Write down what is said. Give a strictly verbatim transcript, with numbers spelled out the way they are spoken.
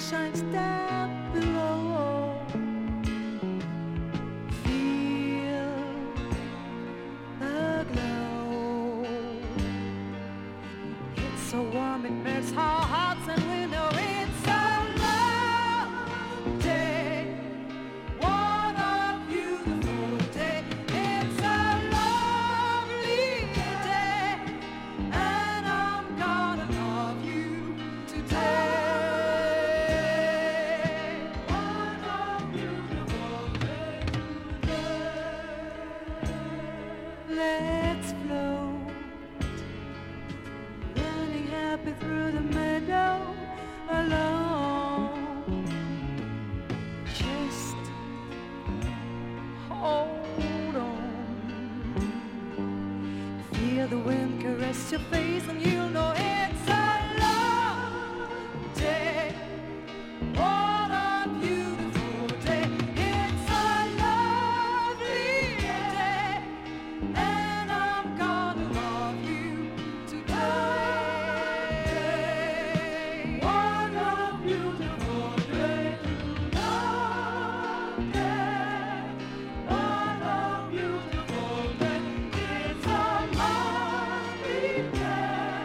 shines down below. Feel the glow. It's so warm, it melts our hearts, and we know it's a love day. What a beautiful day. It's a lovely day, and I'm gonna love you today. What a beautiful day. Let's float, running happy through the meadow alone. Just hold on. Feel the wind caress your face, and you'll know